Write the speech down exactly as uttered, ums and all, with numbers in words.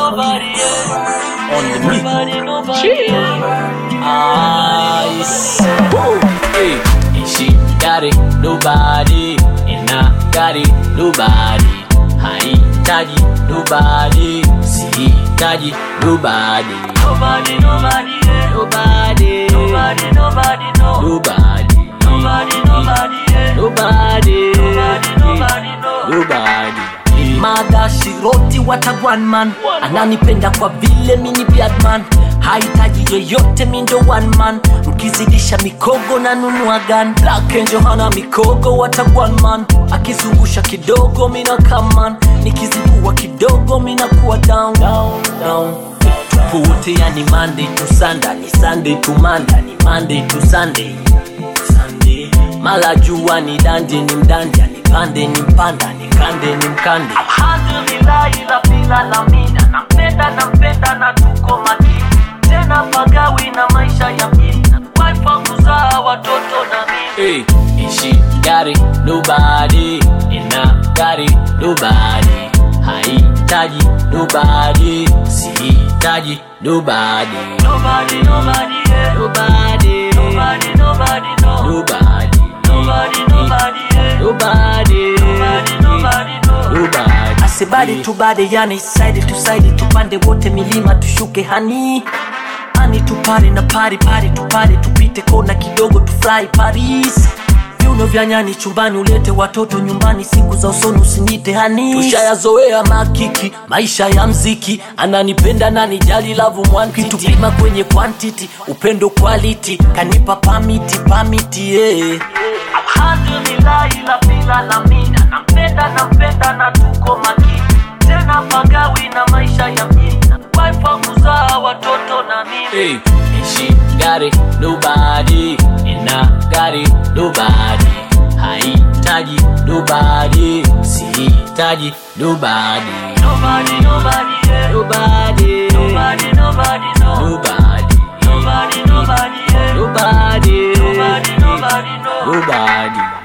nobody, yeah. On the Nobody, nobody, yeah. Ice. Hey, and she got it, nobody, and I got it, nobody. Haitaji nobody, sihitaji nobody. Nobody, nobody, yeah. Nobody, Nobody, nobody, no. nobody, Nobody, nobody, yeah. nobody, Nobody, nobody, no. nobody. Mada Shiroti what a one man. Ananipenda kwa vile mini bad man. Haitaji yoyote mindo one man. Mkizidisha mikogo na nunua gun. Black Angel hana mikogo what a one man. Akizungusha kidogo mina come man. Nikizibua kidogo mina kuwa down, down, down. Tupote ya ni Monday to Sunday, ni Sunday to Monday, ni Monday to Sunday, Sunday. Mala jua ni danje ni mdanja, ni pande ni mpanda, ni kande ni mkande. Alhamdulillah ila bila lamina. Nampenda nampenda na tuko makini. Tena pagawi na maisha ya mjini. Wife kuzaa watoto na mimi. Hey, and she got it, nobody, and I got it, nobody. Haitaji nobody, sihitaji nobody. Nobody, nobody, yeah. Nobody, Nobody, nobody, no. nobody, Nobody, nobody, yeah. nobody, Nobody, nobody, no. nobody. Asibadi tubade yani side to side. Tupande wote milima tushuke hani. Ani tupare na pari pari tupare. Tupite kona kidogo tufly Paris. Viuno vya nyani chumbani ulete watoto nyumbani. Siku za usoni usinite hani. Tushayazoea makiki maisha ya mziki. Ananipenda na nijali love mwantiti. Kitupima kwenye quantity upendo quality. Kanipa pamiti pamiti yeah. Alhamdulillah ila bila lamina. Nampenda nampenda na tuko makini. Tena pagawi na maisha ya mjini. Wife kuzaa watoto na mimi. Hey, and she got it, nobody, and I got it, nobody. Haitaji nobody, sihitaji nobody. Nobody, nobody, yeah. Nobody, Nobody, nobody, no. nobody, Nobody, nobody, yeah. nobody, Nobody, nobody, no. nobody.